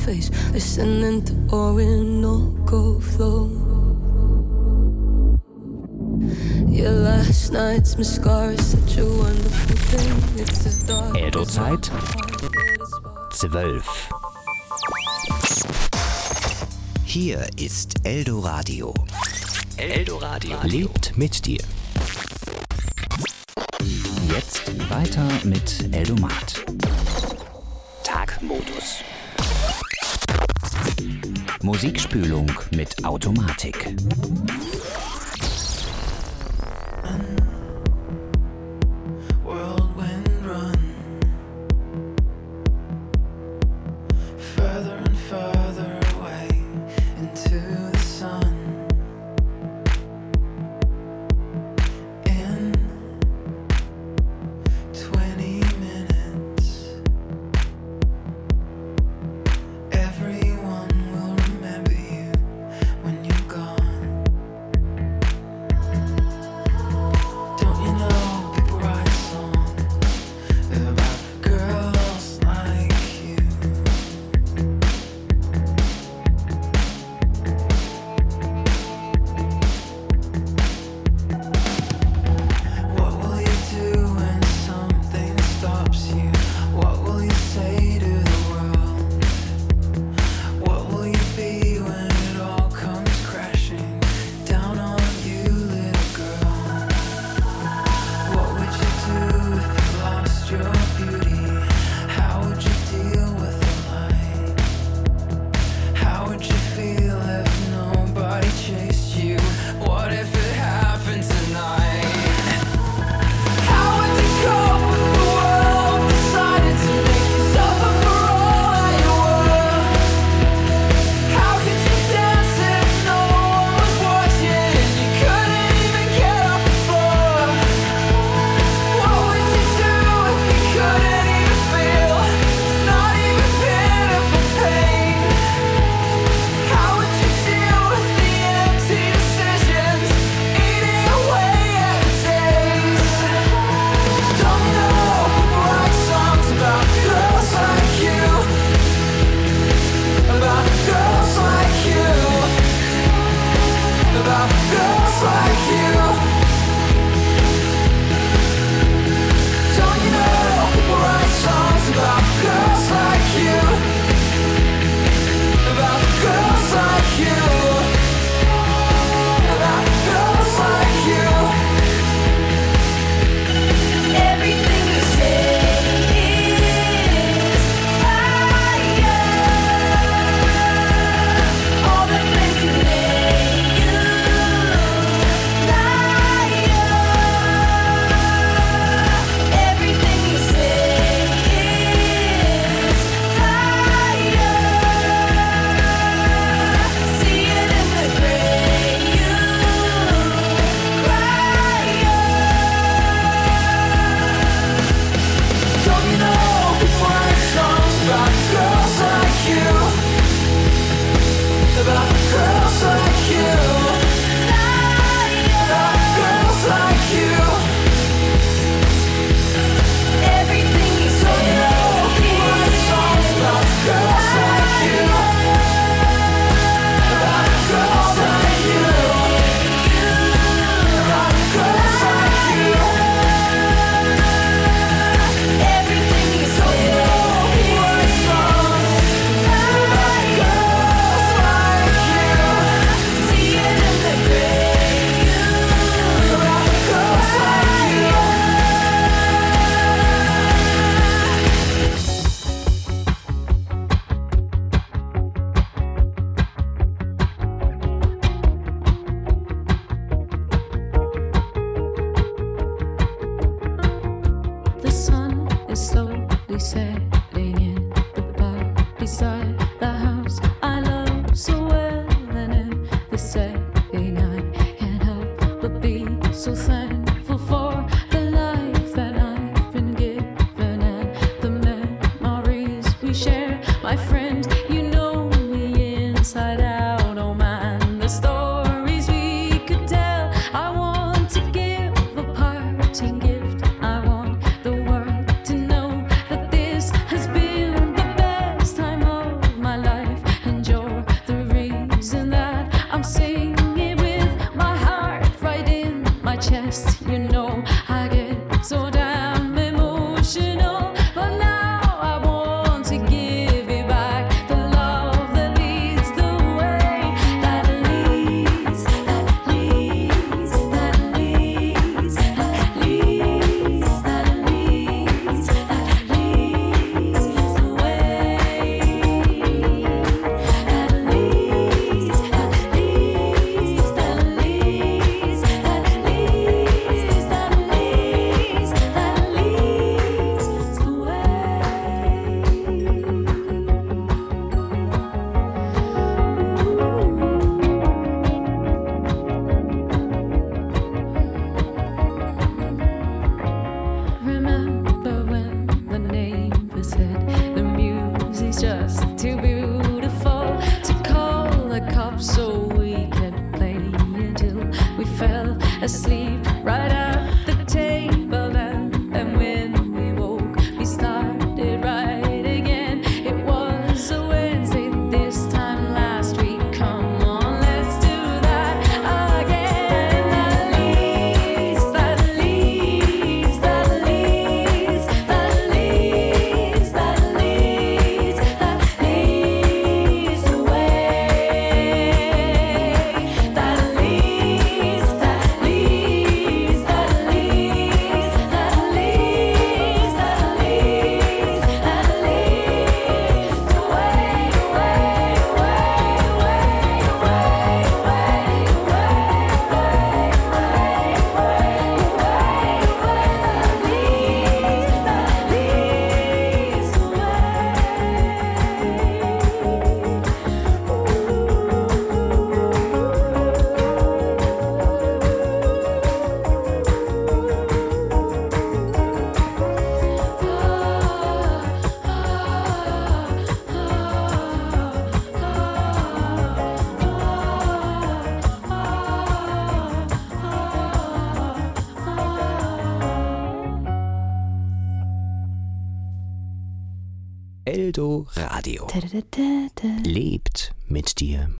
face, listening to Orinoco flow. Your last night's mascara is such a wonderful thing. It's as dark Eldo-Zeit 12. Hier ist Eldoradio. Eldoradio lebt mit dir. Jetzt weiter mit Eldomat. Tagmodus. Musikspülung mit Automatik. My life Eldo Radio. Lebt mit dir.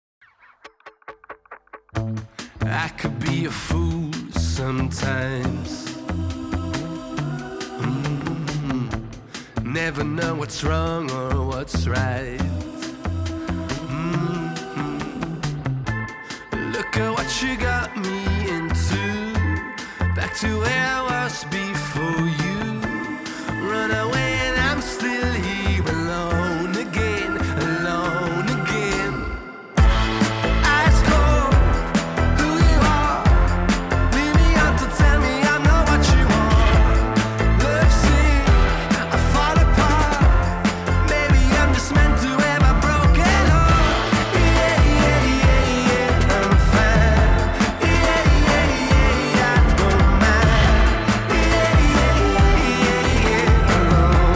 I could be a fool sometimes. Never know what's wrong or what's right. Look at what you got me into. Back to where I was before you. Run away and I'm still here alone again, alone again. Ice cold, who you are. Leave me out to tell me I'm not what you want. Love sick, I fall apart. Maybe I'm just meant to have a broken heart. Yeah, yeah, yeah, yeah, I'm fine. Yeah, yeah, yeah, I don't mind. Yeah, yeah, yeah, yeah, alone.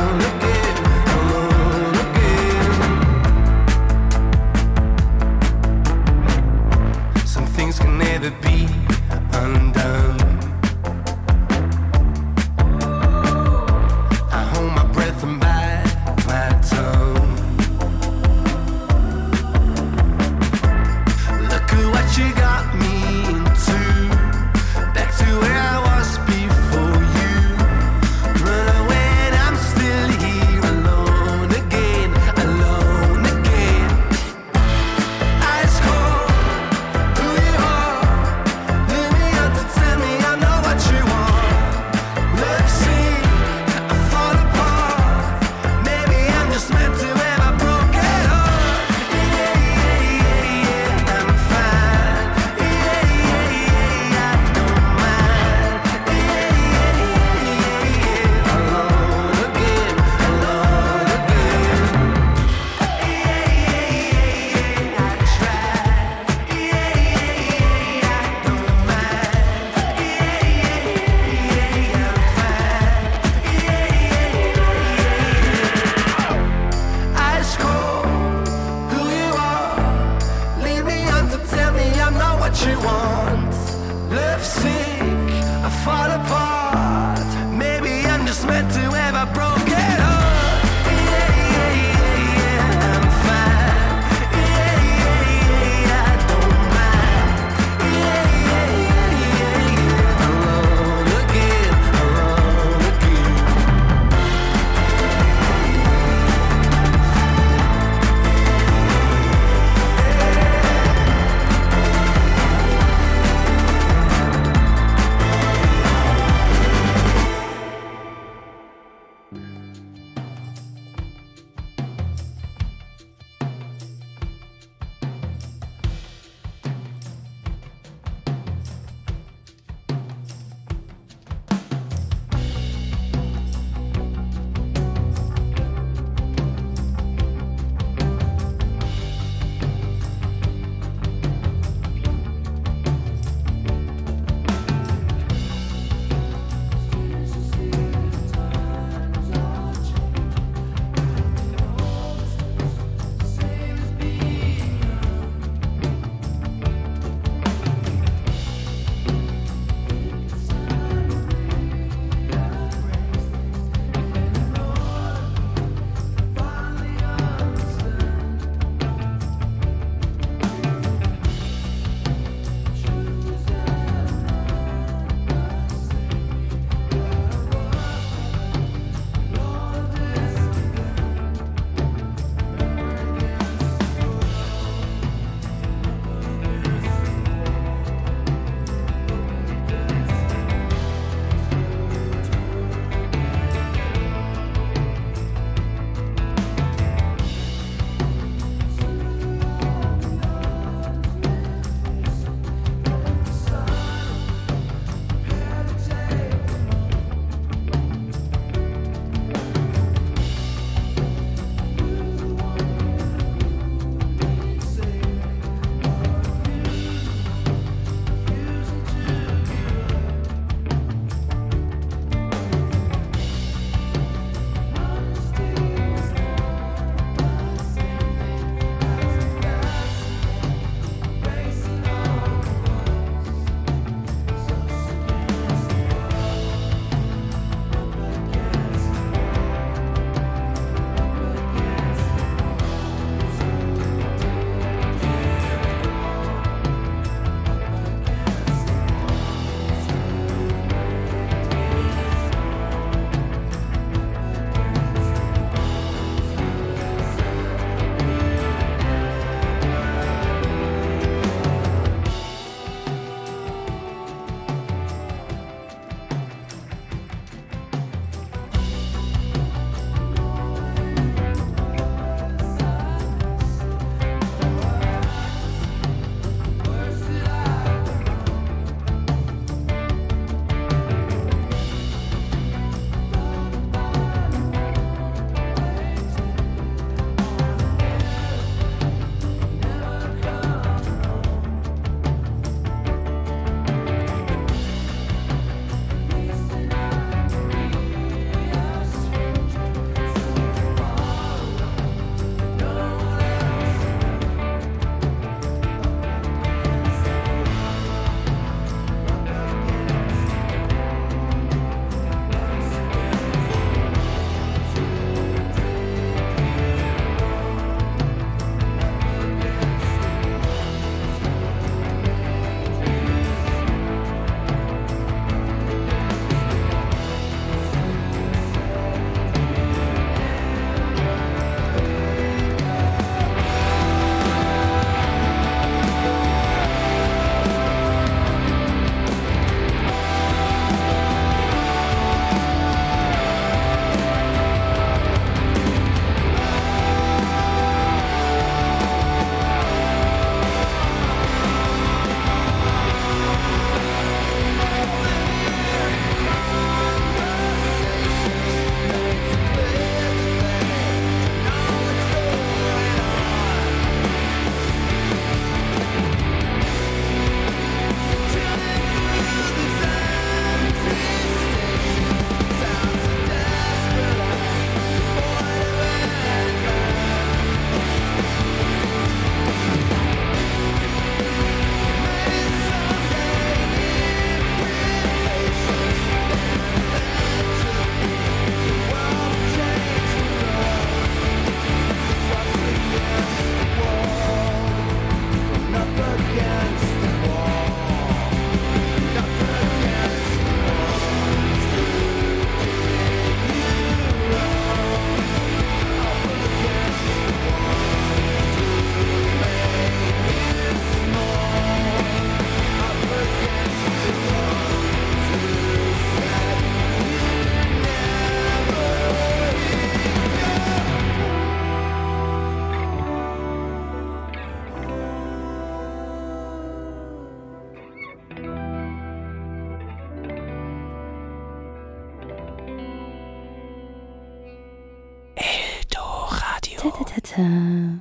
Theater.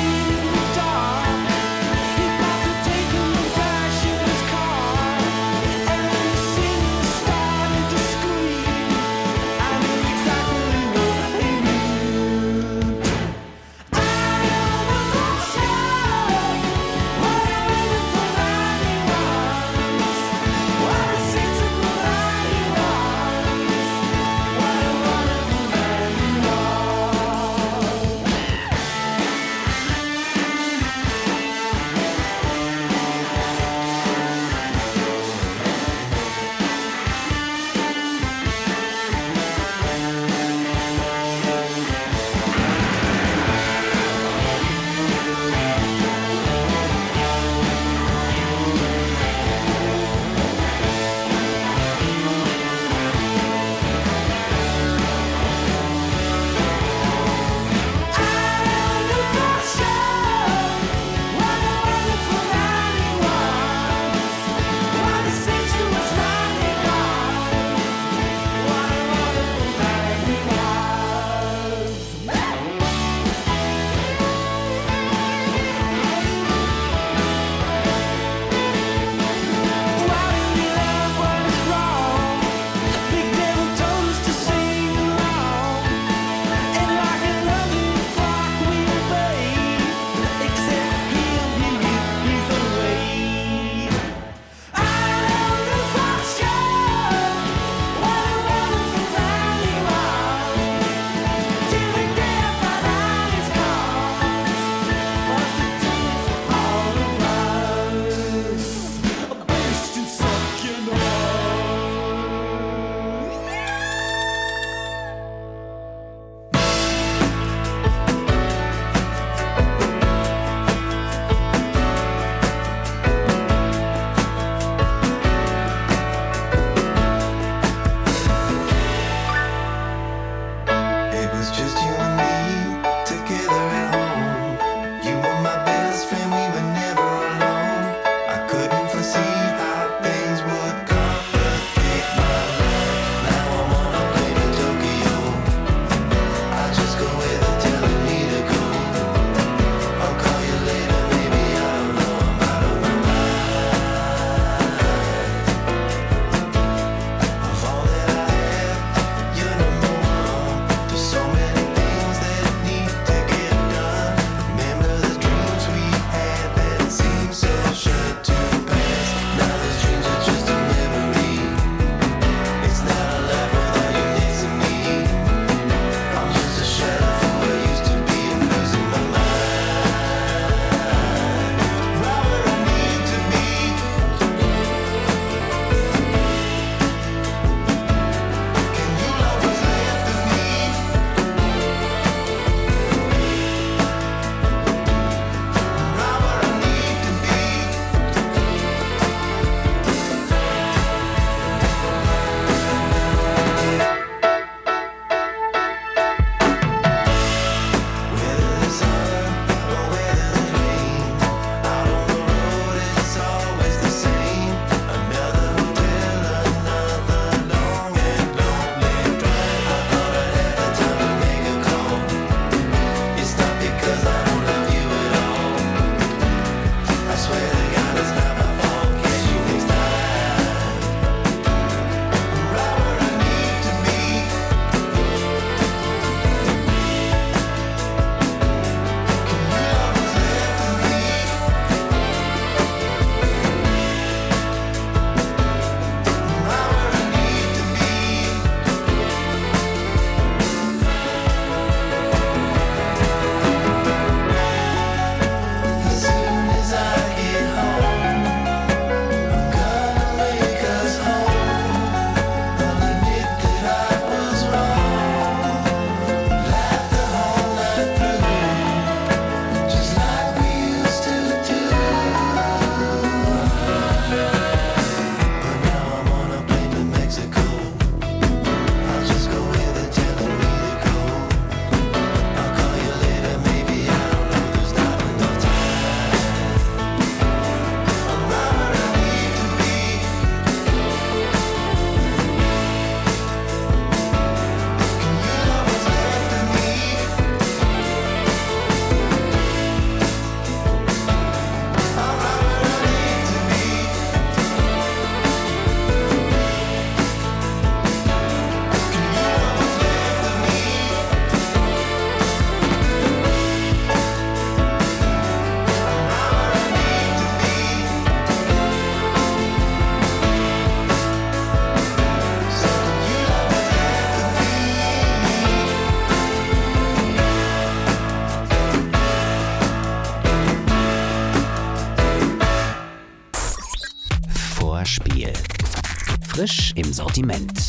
Car Vorspiel. Frisch im Sortiment.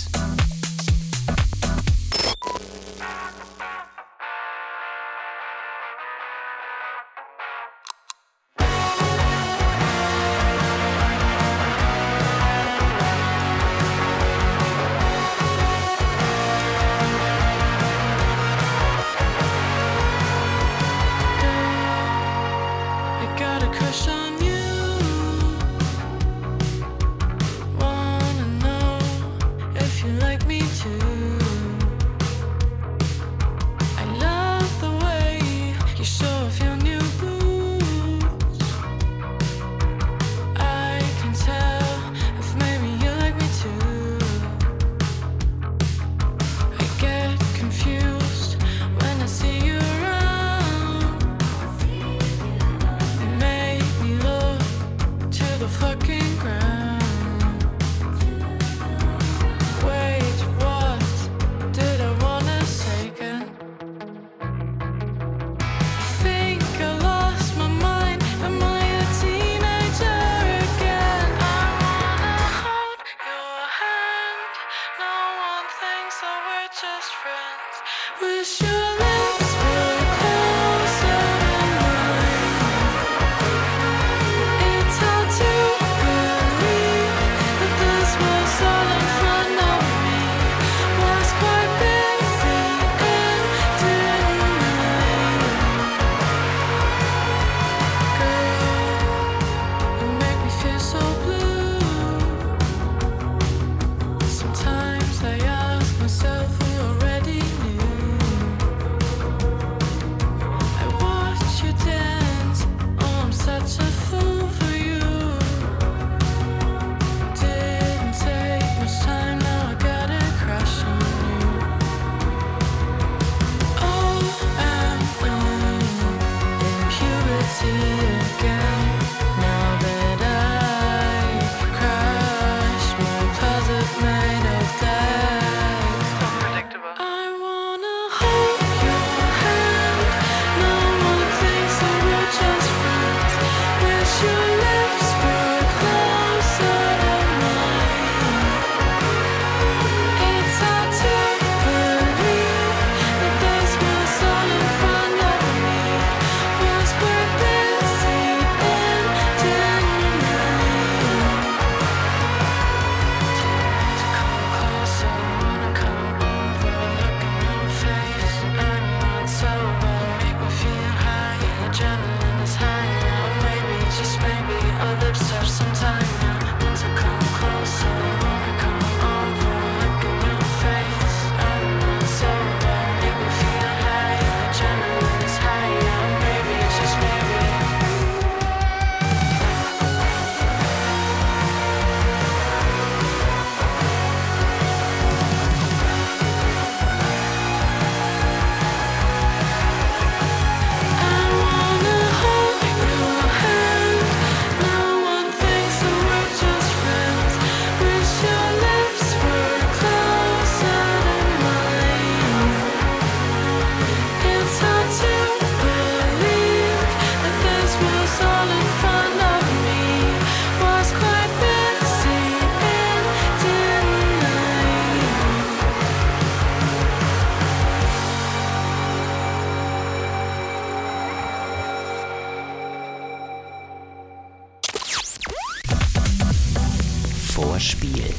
Vorspiel.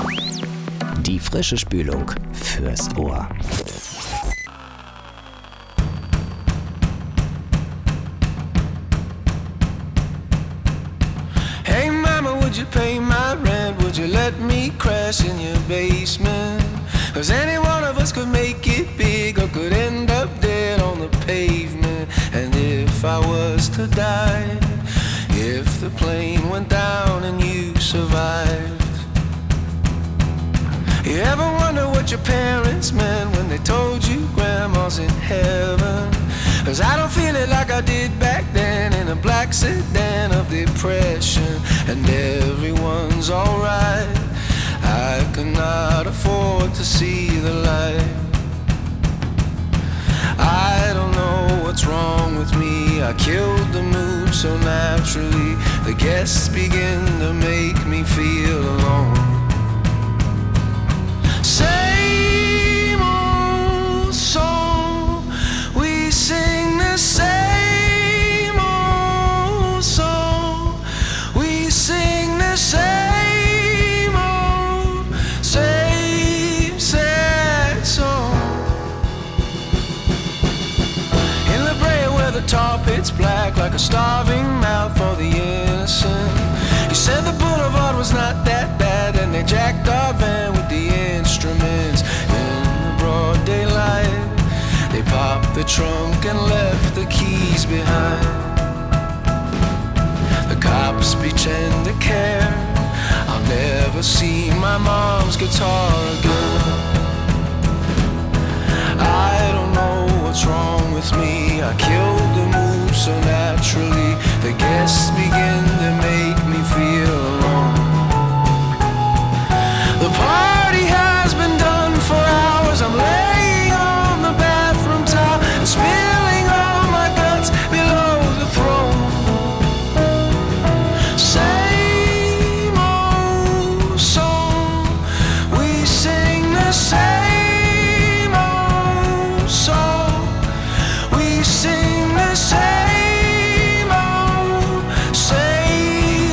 Die frische Spülung fürs Ohr. Hey mama, would you pay my rent? Would you let me crash in your basement? 'Cause any one of us could make it big or could end up dead on the pavement. And if I was to die, if the plane went down and you survived, you ever wonder what your parents meant when they told you grandma's in heaven? 'Cause I don't feel it like I did back then in a black sedan of depression. And everyone's alright, I could not afford to see the light. I don't know what's wrong with me, I killed the mood so naturally. The guests begin to make me feel alone. Same old song, we sing the same old song. We sing the same old, same sad song. In La Brea where the tar pit's black like a starving mouth for the innocent. You said the boulevard was not that bad, and they jacked our van with the instruments. In the broad daylight, they popped the trunk and left the keys behind. The cops pretend to care. I'll never see my mom's guitar again. I don't know what's wrong with me. I killed the mood so naturally. The guests begin to make me feel alone. The party has been done for hours. I'm laying on the bathroom towel and spilling all my guts below the throne. Same old song, we sing the same old song. We sing the same old, same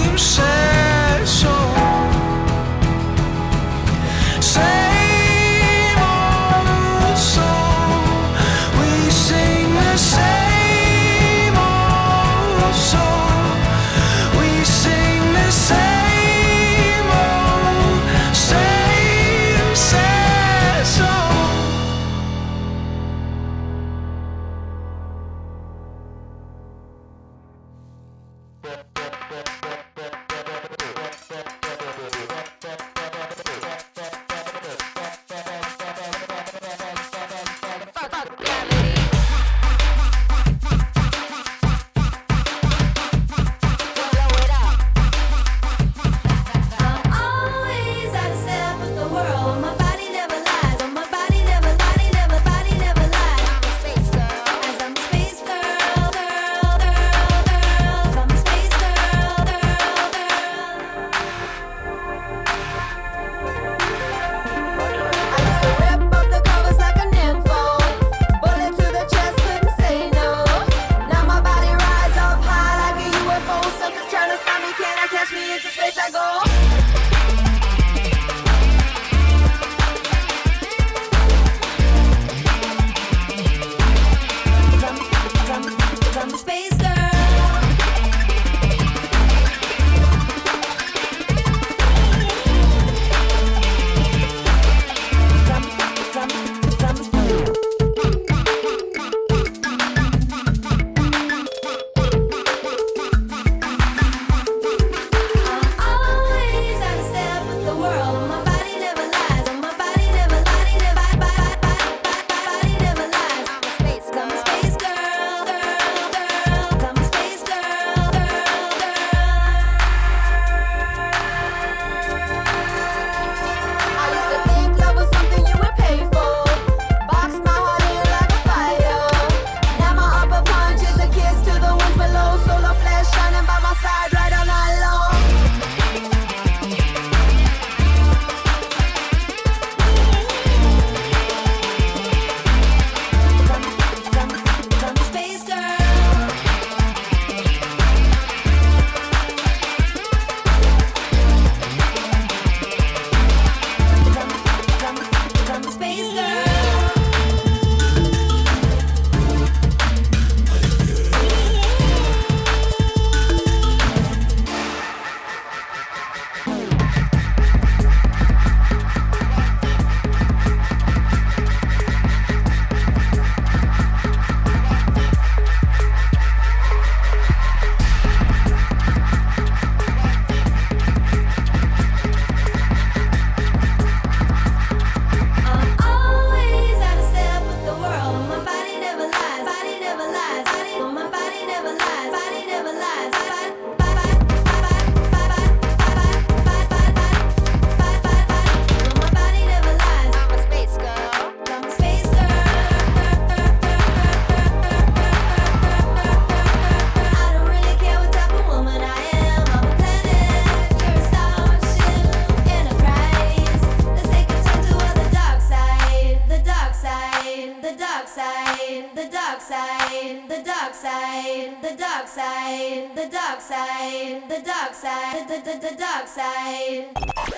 side, the dark side, the dark side, the dark side, the dark side.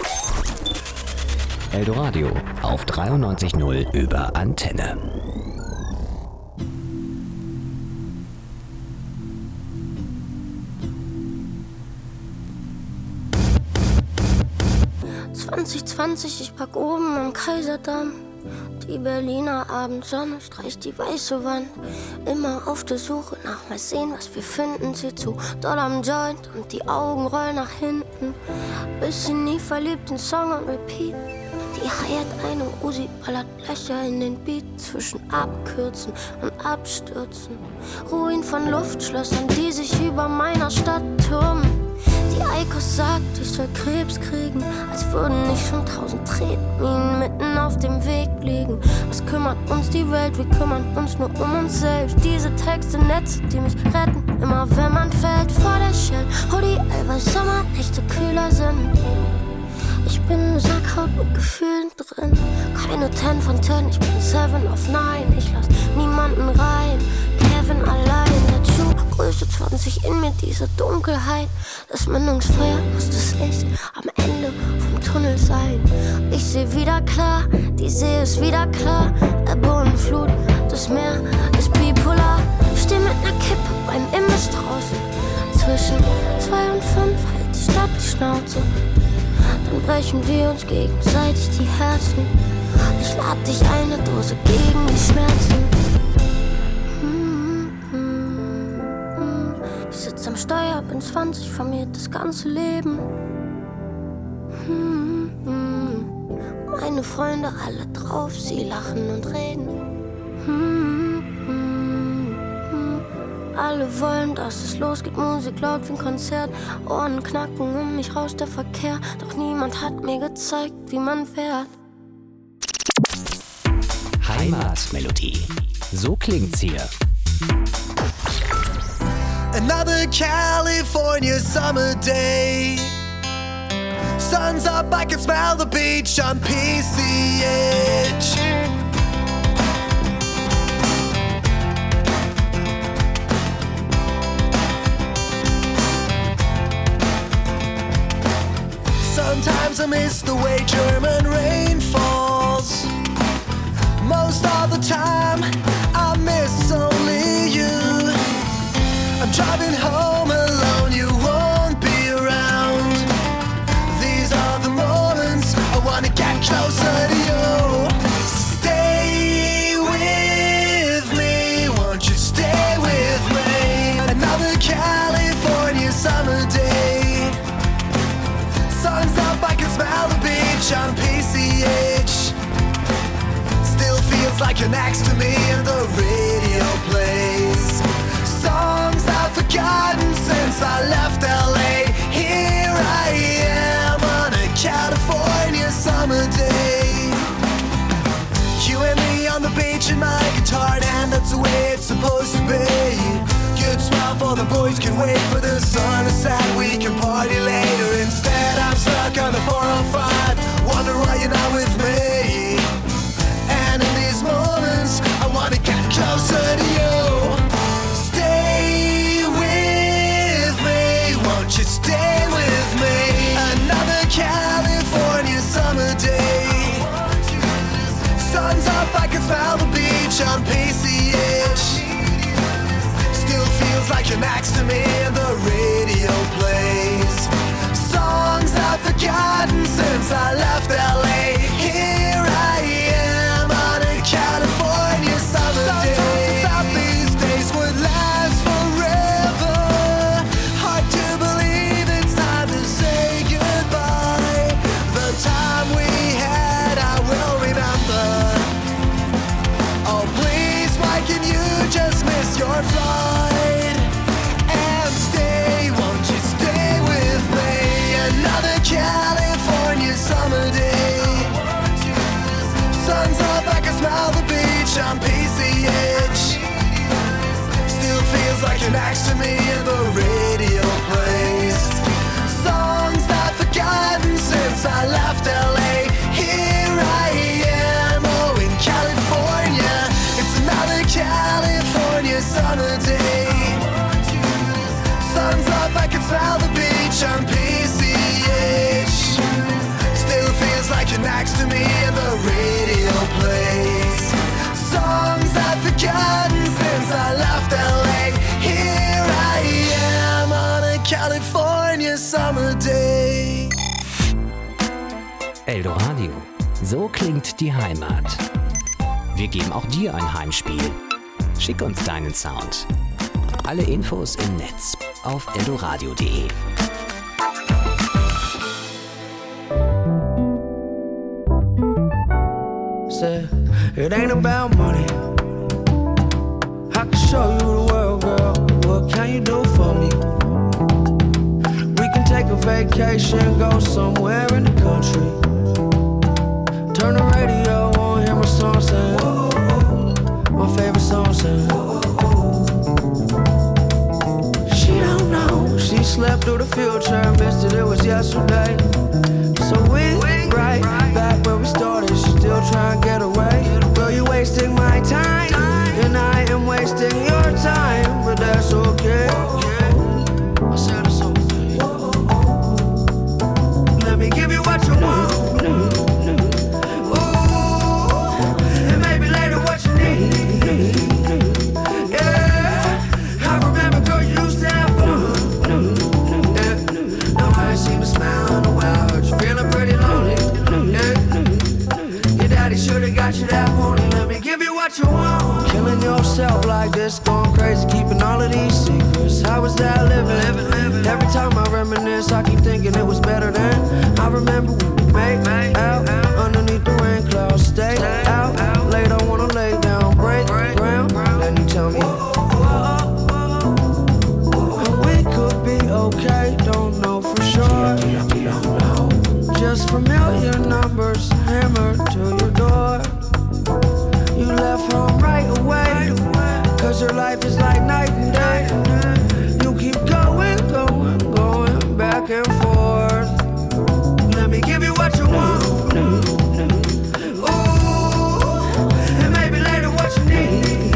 Eldoradio auf 93.0 über Antenne. Ich pack oben am Kaiserdamm. Die Berliner Abendsonne streicht die weiße Wand. Immer auf der Suche nach mal sehen, was wir finden. Sie zu doll am Joint und die Augen rollen nach hinten. Bis sie nie verliebt den Song on repeat. Die heiert eine Uzi, ballert Löcher in den Beat. Zwischen Abkürzen und Abstürzen. Ruinen von Luftschlössern, die sich über meiner Stadt türmen. Die Eikos sagt, ich soll Krebs kriegen, als würden nicht schon 1000 Tretminen mitten auf dem Weg liegen. Was kümmert uns die Welt, wir kümmern uns nur um uns selbst. Diese Texte, Netze, die mich retten, immer wenn man fällt vor der Shell. Hoodie, weil Sommernächte kühler sind. Ich bin Sackhaut mit Gefühlen drin. Keine 10 von 10, ich bin 7 of 9. Ich lass niemanden rein, Kevin allein. Der Schuh, Größe 20 in mir, diese Dunkelheit. Das Mündungsfeuer muss das Licht am Ende vom Tunnel sein. Ich seh wieder klar, die See ist wieder klar. Ebbe und Flut, das Meer ist bipolar. Steh mit ner Kippe beim Imbiss draußen. Zwischen 2 und 5 hält die Stadt die Schnauze. Dann brechen wir uns gegenseitig die Herzen. Ich lad dich eine Dose gegen die Schmerzen. Ich sitz am Steuer, bin 20, vermehrt das ganze Leben. Meine Freunde alle drauf, sie lachen und reden. Alle wollen, dass es losgeht, Musik laut wie ein Konzert. Ohren knacken, um mich rauscht der Verkehr. Doch niemand hat mir gezeigt, wie man fährt. Heimatmelodie. So klingt's hier. Another California summer day. Sun's up, I can smell the beach on PCH. Sometimes I miss the way German rain falls. Most of the time I miss only you. I'm driving home alone, you won't be around. These are the moments I wanna get closer to you. Stay with me, won't you stay with me? Another California summer day. Sun's up, I can smell the beach on PCH. Still feels like you're next to me and the radio plays. Songs I've forgotten since I left LA. Here I am on a California summer day. You and me on the beach and my guitar, and that's the way it's supposed to be. Good smile for the boys, can wait for the sun to set. We can party later. Instead I'm stuck on the 405. Wonder why you're not with me. And in these moments I wanna get closer to you. Stay with me, won't you stay with me? Another California summer day. Sun's up, I can smell the beach on PCH. Feels like you're next to me and the radio plays. Songs I've forgotten since I left LA. Here I am on a California summer day. Sometimes I thought these days would last forever. Hard to believe it's time to say goodbye. The time we had I will remember. Oh please, why can you just miss your flight? California summer day. Sun's up, I can smell the beach on PCH. Still feels like you're next to me and the radio plays. Songs I've forgotten since I left LA. Here I am, oh in California. It's another California summer day. next to me and the radio plays songs I've forgotten since I left LA. Here I am on a California summer day. Eldoradio. So klingt die Heimat. Wir geben auch dir ein Heimspiel. Schick uns deinen Sound. Alle Infos im Netz auf eldoradio.de. Said, it ain't about money. I can show you the world, girl. What can you do for me? We can take a vacation, go somewhere in the country. Turn the radio on, hear my song saying, my favorite song saying. She don't know, she slept through the future, missed it was yesterday. So we right back where we started, she still trying to get away. Girl, you wasting my time, and I am wasting your time, but that's okay. I said it's okay. Let me give you what you want. Got you that morning, let me give you what you want. Killing yourself like this, going crazy, keeping all of these secrets. How was that living? Every time I reminisce, I keep thinking it was better then. I remember when we made out underneath the rain clouds. Stay out late, I wanna lay down, break ground. Then you tell me, we could be okay, don't know for sure. Just familiar numbers hammered to your door. You left home right away, cause your life is like night and day. You keep going back and forth. Let me give you what you want. Ooh, and maybe later what you need.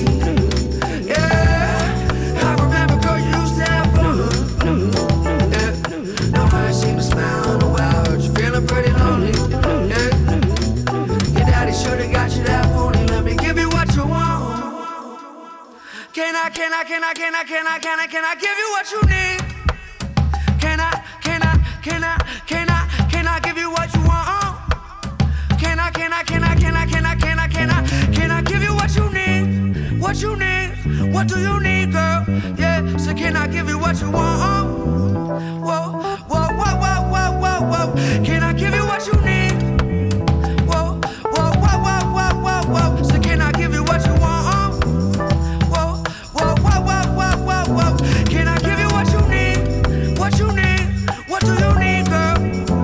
Yeah, I remember, girl, you used to have fun. Yeah, now I ain't seen a smile in a while. Heard you feeling pretty lonely. Yeah, your daddy should've got you that morning. Let me give you what you want. Can I give you what you need? Can I give you what you want? Can I give you what you need? What you need? What do you need, girl? Yeah, so can I give you what you want? Whoa. Can I give you what you need? Whoa. So can I give you what you want? Whoa. Can I give you what you need? What you need? What do you need, girl?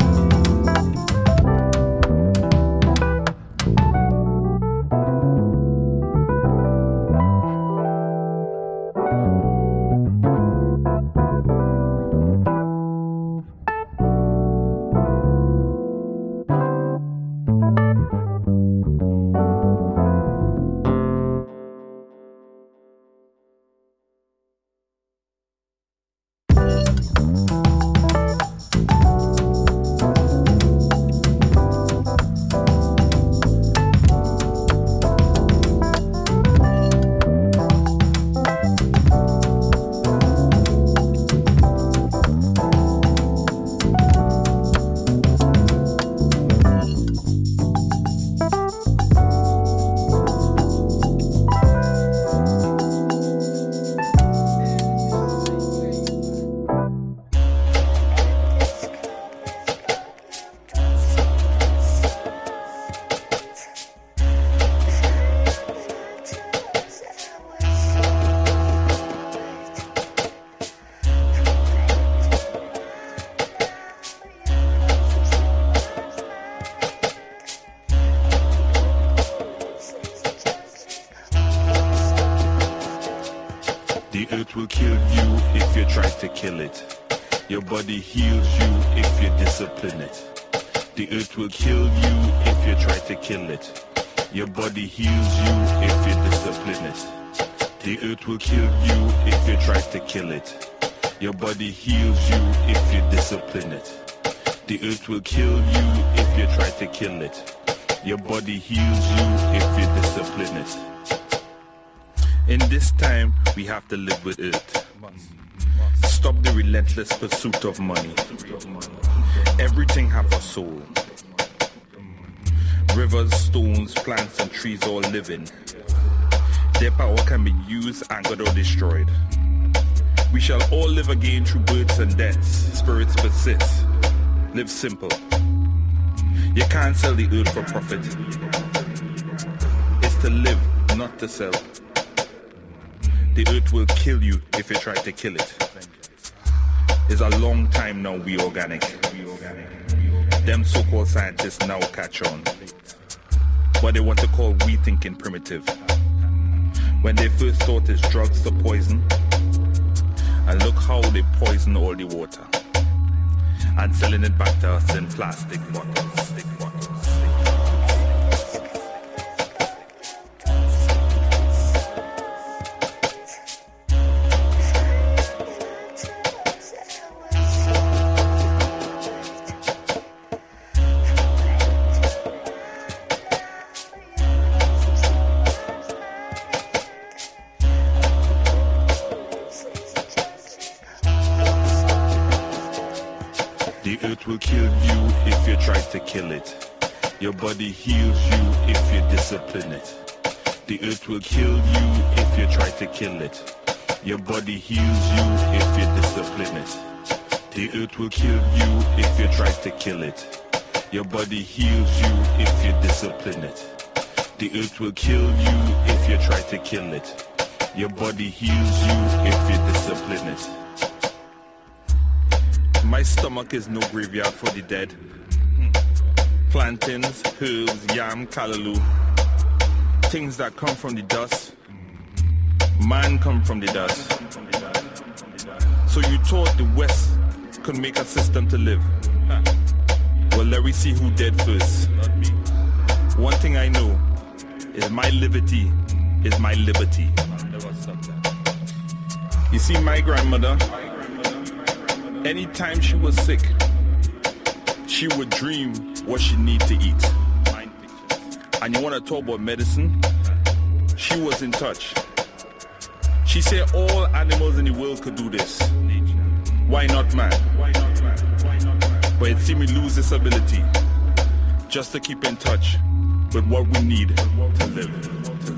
will kill you if you try to kill it. Your body heals you if you discipline it. The earth will kill you if you try to kill it. Your body heals you if you discipline it. The earth will kill you if you try to kill it. Your body heals you if you discipline it. The earth will kill you if if you try to kill it. Your body heals you if you discipline it. In this time, we have to live with it. Stop the relentless pursuit of money. Everything have a soul. Rivers, stones, plants, and trees all living. Their power can be used, angered, or destroyed. We shall all live again through births and deaths. Spirits persist. Live simple. You can't sell the earth for profit. It's to live, not to sell. The earth will kill you if you try to kill it. It's a long time now we organic. Them so-called scientists now catch on. But they want to call we thinking primitive. When they first thought it's drugs to poison. And look how they poison all the water. And selling it back to us in plastic bottles. To kill it. Your body heals you if you discipline it. The earth will kill you if you try to kill it. Your body heals you if you discipline it. The earth will kill you if you try to kill it. Your body heals you if you discipline it. The earth will kill you if you try to kill it. Your body heals you if you discipline it. My stomach is no graveyard for the dead. Plantains, herbs, yam, callaloo. Things that come from the dust. Man come from the dust. So you thought the West could make a system to live. Well, let me see who dead first. One thing I know is my liberty is my liberty. You see, my grandmother, anytime she was sick, she would dream what she need to eat. And you want to talk about medicine? She was in touch. She said all animals in the world could do this. Why not man? But it seemed we lose this ability just to keep in touch with what we need to live.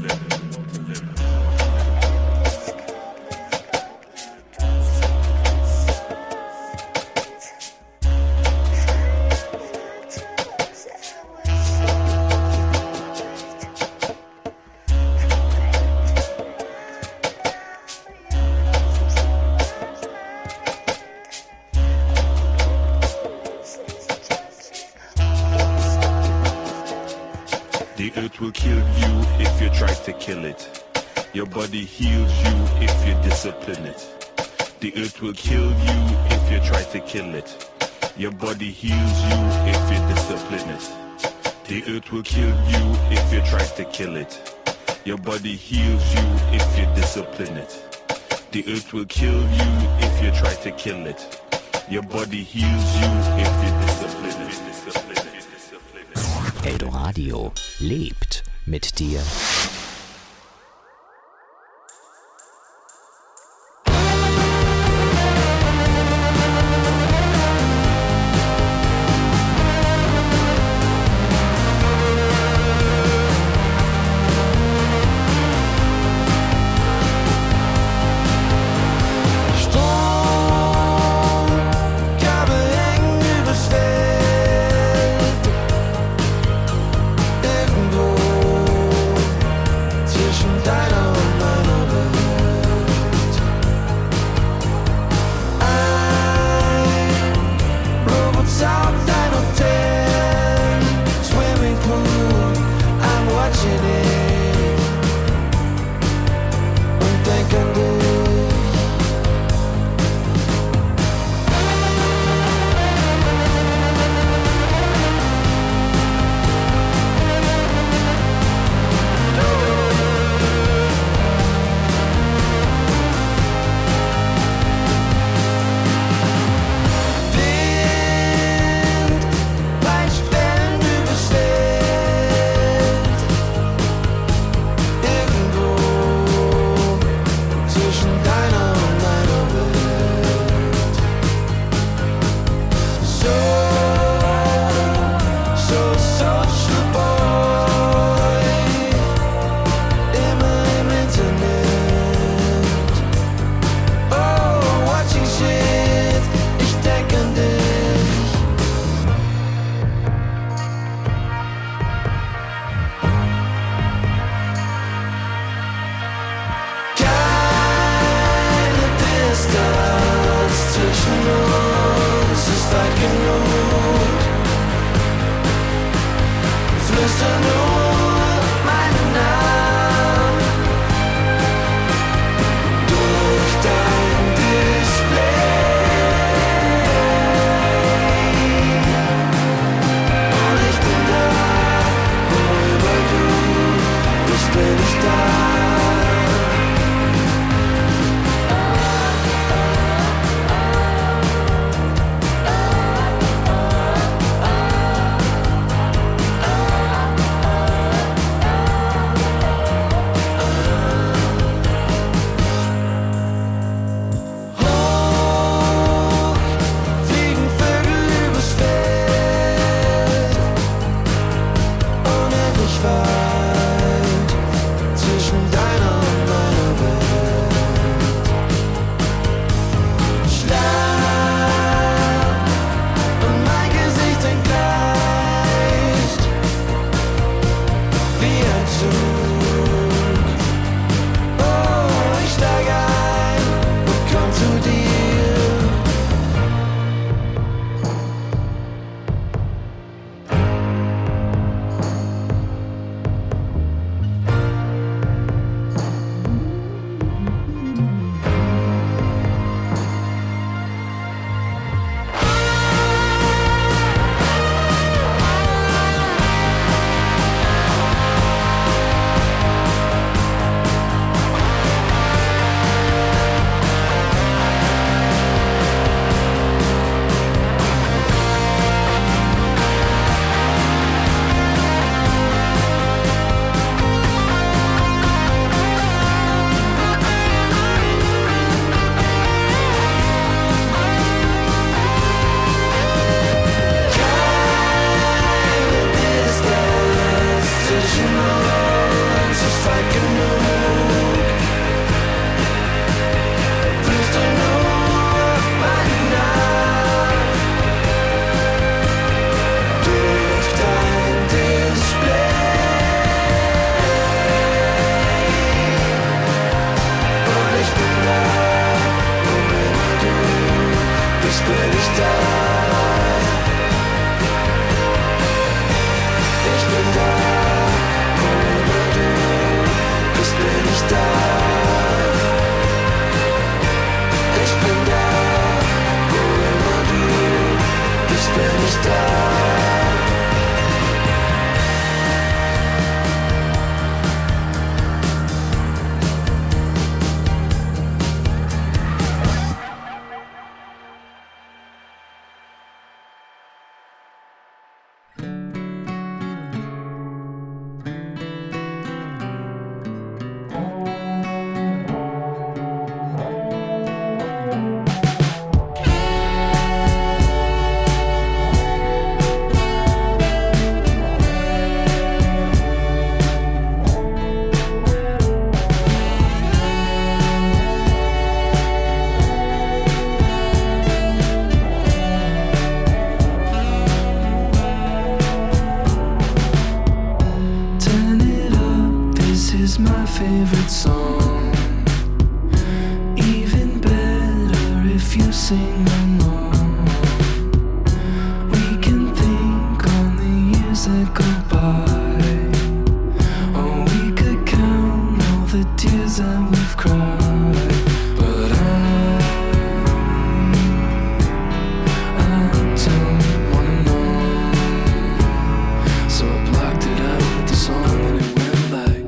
Will kill you if you try to kill it. Your body heals you if you discipline it. The earth will kill you if you try to kill it. Your body heals you if you discipline it. The earth will kill you if you try to kill it. Your body heals you if you discipline it. The earth will kill you if you try to kill it. Your body heals you if you discipline it. Eldoradio lebt mit dir. Irgendwo favorite song. Even better if you sing along. We can think on the years that go by. Or we could count all the tears that we've cried. But I don't wanna know. So I blocked it out with the song and it went like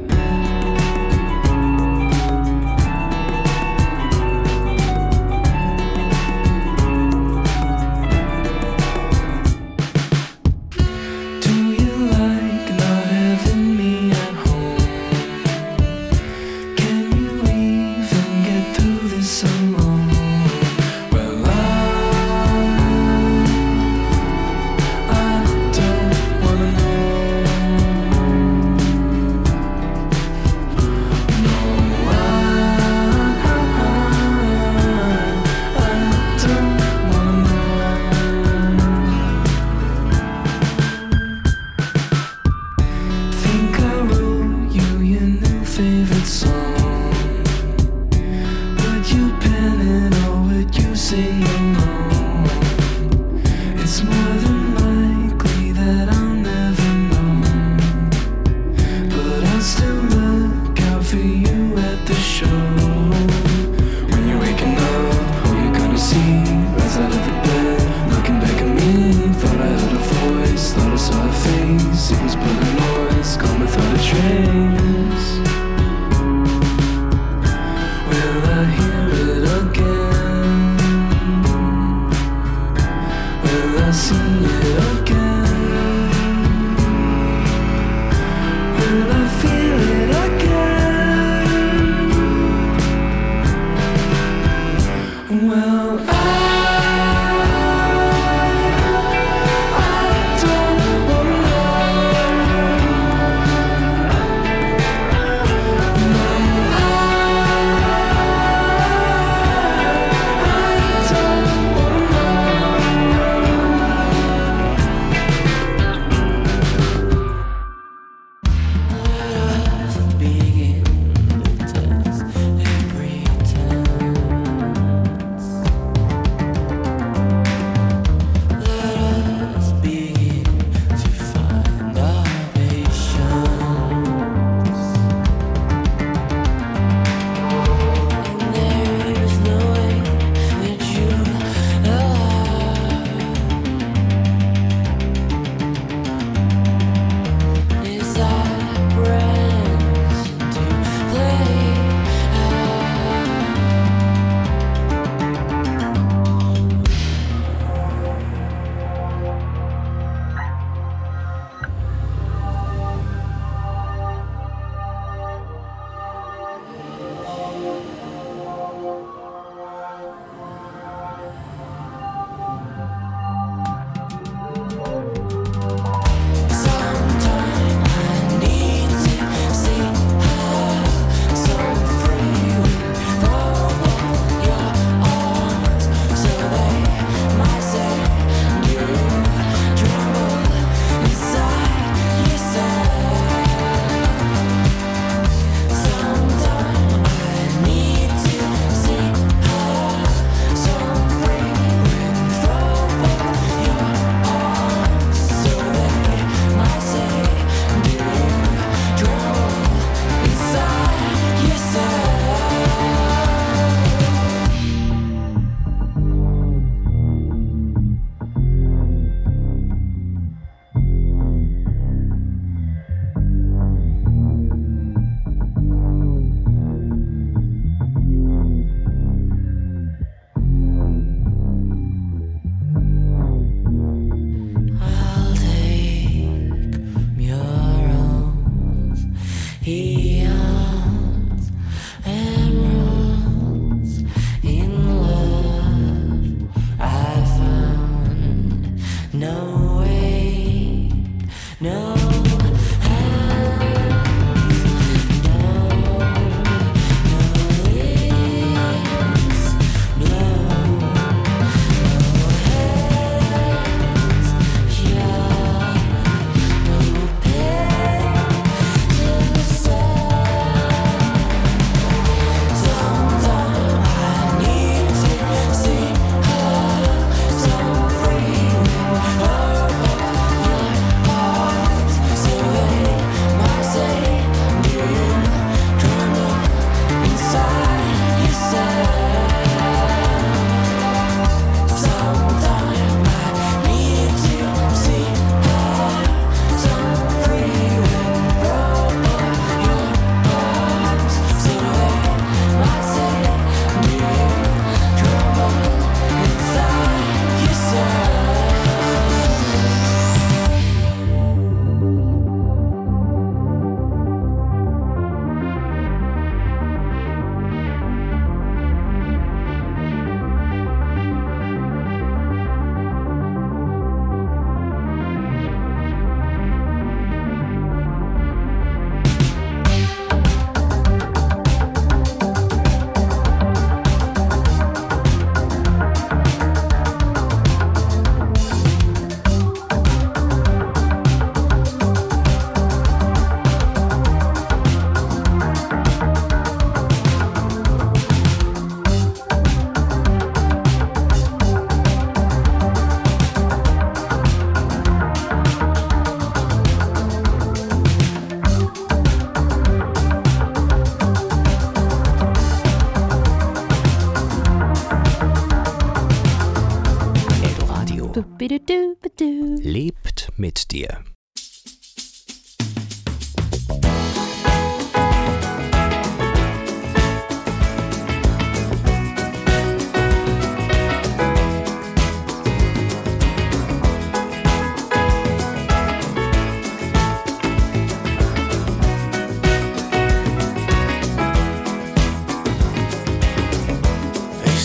do you like not having me at home? Can you even get through this alone? Well, I don't wanna know. No, I don't wanna know. Think I wrote you your new favorite song. Would you pen it or would you sing along? It's more than likely that I'll never know, but I'll still look out for you at the show. When you're waking up, who you gonna see? Rise out of the bed, looking back at me. Thought I heard a voice, thought I saw a face. It was but a noise, gone without a trace. Will I hear it again? Will I see it again? Will I feel it again? Well, I don't wanna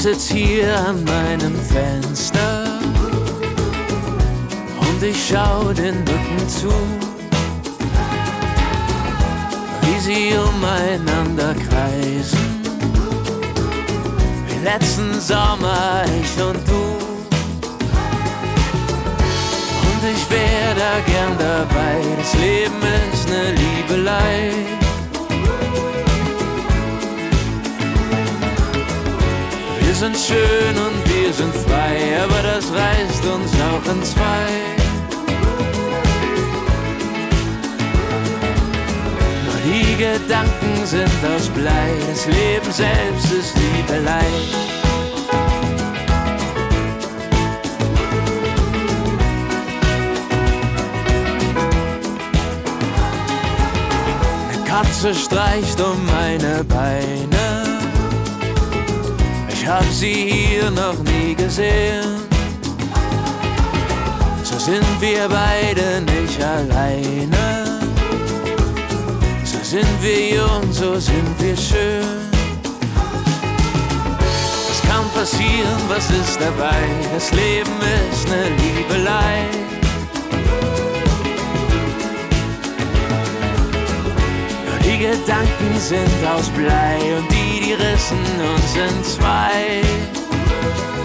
sitz hier an meinem Fenster und ich schau den Mücken zu, wie sie umeinander kreisen, wie letzten Sommer ich und du. Und ich wär da gern dabei, das Leben ist ne Liebelei. Wir sind schön und wir sind frei, aber das reißt uns auch in zwei. Nur die Gedanken sind aus Blei, das Leben selbst ist Liebelei. Eine Katze streicht um meine Beine, ich hab sie hier noch nie gesehen. So sind wir beide nicht alleine. So sind wir jung, so sind wir schön. Was kann passieren, was ist dabei? Das Leben ist ne Liebelei. Nur die Gedanken sind aus Blei und die rissen uns in zwei.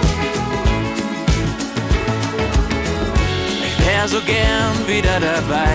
Ich wär so gern wieder dabei,